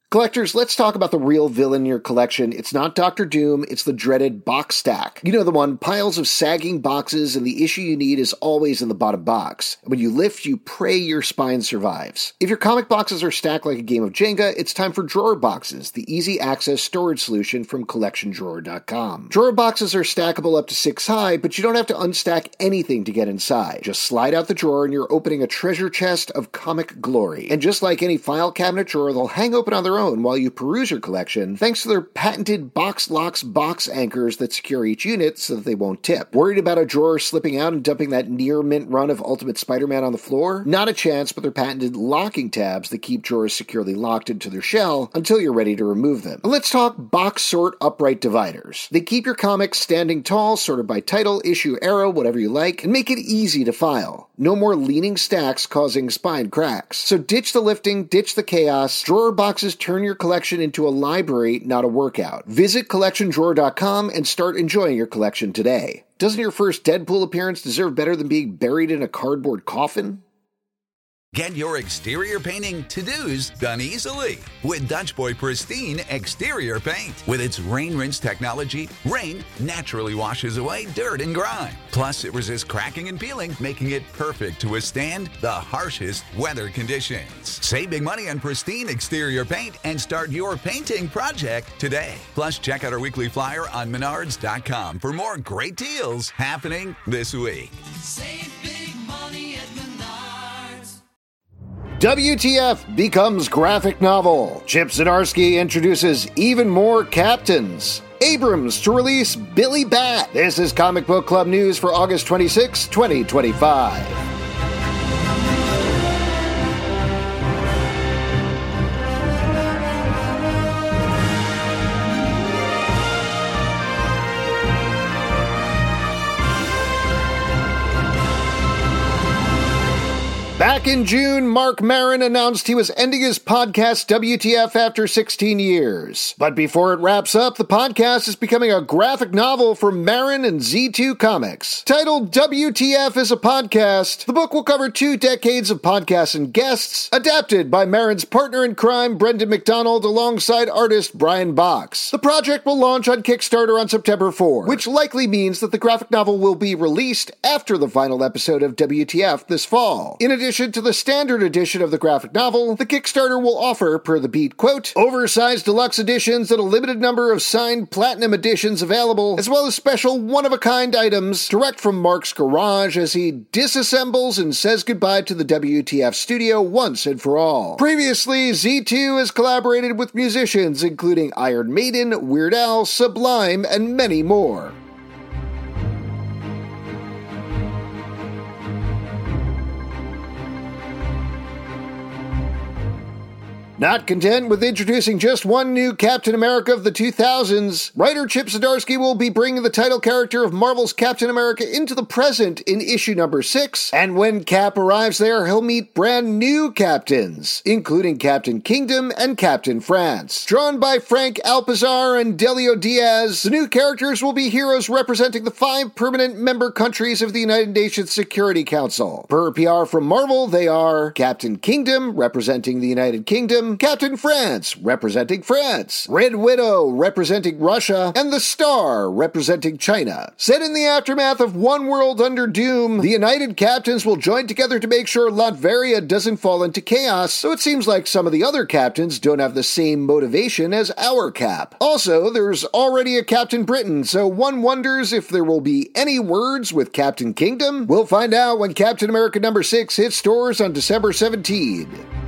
Collectors, let's talk about the real villain in your collection. It's not Dr. Doom, it's the dreaded box stack. You know the one, piles of sagging boxes, and the issue you need is always in the bottom box. And when you lift, you pray your spine survives. If your comic boxes are stacked like a game of Jenga, it's time for Drawer Boxes, the easy access storage solution from CollectionDrawer.com. Drawer boxes are stackable up to 6 high, but you don't have to unstack anything to get inside. Just slide out the drawer and you're opening a treasure chest of comic glory. And just like any file cabinet drawer, they'll hang open on their own while you peruse your collection, thanks to their patented box locks box anchors that secure each unit so that they won't tip. Worried about a drawer slipping out and dumping that near mint run of Ultimate Spider-Man on the floor? Not a chance, but their patented locking tabs that keep drawers securely locked into their shell until you're ready to remove them. Let's talk box sort upright dividers. They keep your comics standing tall, sorted by title, issue, era, whatever you like, and make it easy to file. No more leaning stacks causing spine cracks. So ditch the lifting, ditch the chaos. Drawer boxes turn your collection into a library, not a workout. Visit CollectionDrawer.com and start enjoying your collection today. Doesn't your first Deadpool appearance deserve better than being buried in a cardboard coffin? Get your exterior painting to-dos done easily with Dutch Boy Pristine Exterior Paint. With its Rain Rinse technology, rain naturally washes away dirt and grime. Plus, it resists cracking and peeling, making it perfect to withstand the harshest weather conditions. Save big money on Pristine Exterior Paint and start your painting project today. Plus, check out our weekly flyer on Menards.com for more great deals happening this week. Save big money at Menards. WTF becomes graphic novel. Chip Zdarsky introduces even more captains. Abrams to release Billy Bat. This is Comic Book Club news for August 26, 2025. Back in June, Mark Maron announced he was ending his podcast WTF after 16 years. But before it wraps up, the podcast is becoming a graphic novel from Maron and Z2 Comics. Titled WTF is a Podcast, the book will cover 2 decades of podcasts and guests, adapted by Maron's partner in crime, Brendan McDonald, alongside artist Brian Box. The project will launch on Kickstarter on September 4, which likely means that the graphic novel will be released after the final episode of WTF this fall. In addition to the standard edition of the graphic novel, the Kickstarter will offer, per the Beat, quote, oversized deluxe editions and a limited number of signed platinum editions available, as well as special one-of-a-kind items direct from Mark's garage as he disassembles and says goodbye to the WTF studio once and for all. Previously, Z2 has collaborated with musicians including Iron Maiden, Weird Al, Sublime, and many more. Not content with introducing just one new Captain America of the 2000s, writer Chip Zdarsky will be bringing the title character of Marvel's Captain America into the present in issue number 6, and when Cap arrives there, he'll meet brand new captains, including Captain Kingdom and Captain France. Drawn by Frank Alpizar and Delio Diaz, the new characters will be heroes representing the 5 permanent member countries of the United Nations Security Council. Per PR from Marvel, they are Captain Kingdom, representing the United Kingdom, Captain France, representing France, Red Widow, representing Russia, and the Star, representing China. Set in the aftermath of One World Under Doom, the United Captains will join together to make sure Latveria doesn't fall into chaos, so it seems like some of the other captains don't have the same motivation as our Cap. Also, there's already a Captain Britain, so one wonders if there will be any words with Captain Kingdom? We'll find out when Captain America number 6 hits stores on December 17.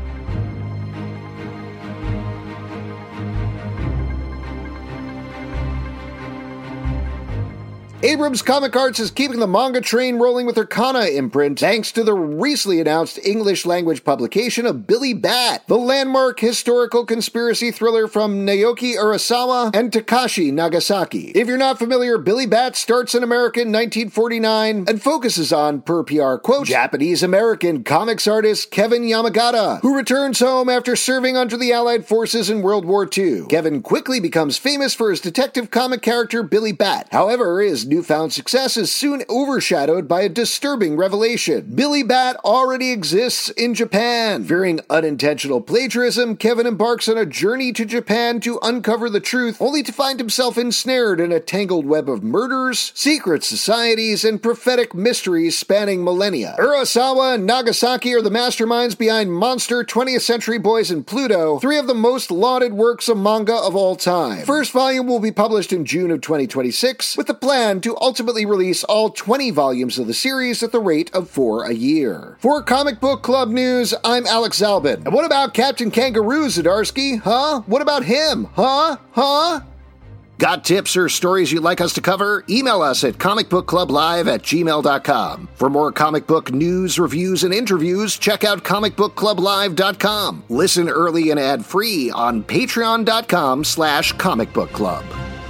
Abrams Comic Arts is keeping the manga train rolling with their Kana imprint thanks to the recently announced English-language publication of Billy Bat, the landmark historical conspiracy thriller from Naoki Urasawa and Takashi Nagasaki. If you're not familiar, Billy Bat starts in America in 1949 and focuses on, per PR quote, Japanese-American comics artist Kevin Yamagata, who returns home after serving under the Allied forces in World War II. Kevin quickly becomes famous for his detective comic character Billy Bat. However, his newfound success is soon overshadowed by a disturbing revelation. Billy Bat already exists in Japan. Fearing unintentional plagiarism, Kevin embarks on a journey to Japan to uncover the truth, only to find himself ensnared in a tangled web of murders, secret societies, and prophetic mysteries spanning millennia. Urasawa and Nagasaki are the masterminds behind Monster, 20th Century Boys, and Pluto, three of the most lauded works of manga of all time. First volume will be published in June of 2026, with the plan to ultimately release all 20 volumes of the series at the rate of 4 a year. For Comic Book Club News, I'm Alex Zalbin. And what about Captain Kangaroo, Zdarsky? Huh? What about him? Huh? Got tips or stories you'd like us to cover? Email us at comicbookclublive@gmail.com. For more comic book news, reviews, and interviews, check out comicbookclublive.com. Listen early and ad-free on patreon.com/comicbookclub.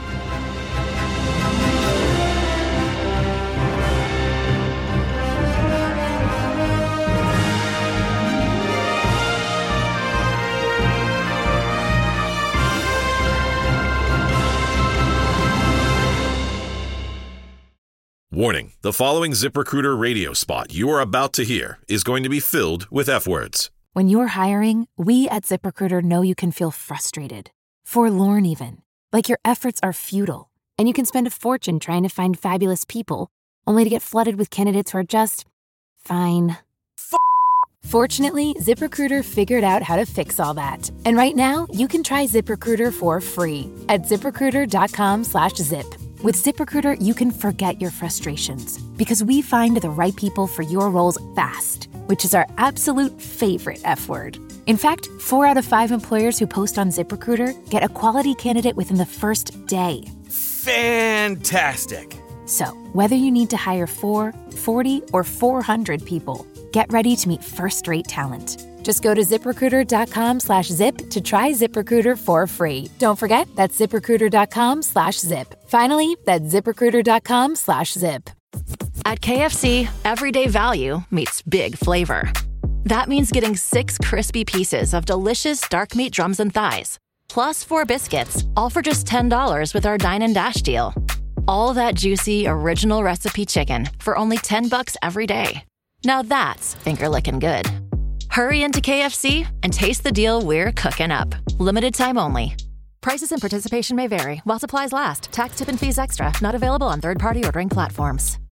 Warning, the following ZipRecruiter radio spot you are about to hear is going to be filled with F-words. When you're hiring, we at ZipRecruiter know you can feel frustrated, forlorn even, like your efforts are futile, and you can spend a fortune trying to find fabulous people, only to get flooded with candidates who are just fine. Fortunately, ZipRecruiter figured out how to fix all that. And right now, you can try ZipRecruiter for free at ZipRecruiter.com/zip. With ZipRecruiter, you can forget your frustrations because we find the right people for your roles fast, which is our absolute favorite F word. In fact, 4 out of 5 employers who post on ZipRecruiter get a quality candidate within the first day. Fantastic. So, whether you need to hire 4, 40, or 400 people, get ready to meet first-rate talent. Just go to ZipRecruiter.com/zip to try ZipRecruiter for free. Don't forget, that's ZipRecruiter.com/zip. Finally, that's ZipRecruiter.com/zip. At KFC, everyday value meets big flavor. That means getting 6 crispy pieces of delicious dark meat drums and thighs, plus 4 biscuits, all for just $10 with our Dine and Dash deal. All that juicy, original recipe chicken for only $10 every day. Now that's finger-licking good. Hurry into KFC and taste the deal we're cooking up. Limited time only. Prices and participation may vary while supplies last. Tax, tip, and fees extra. Not available on third-party ordering platforms.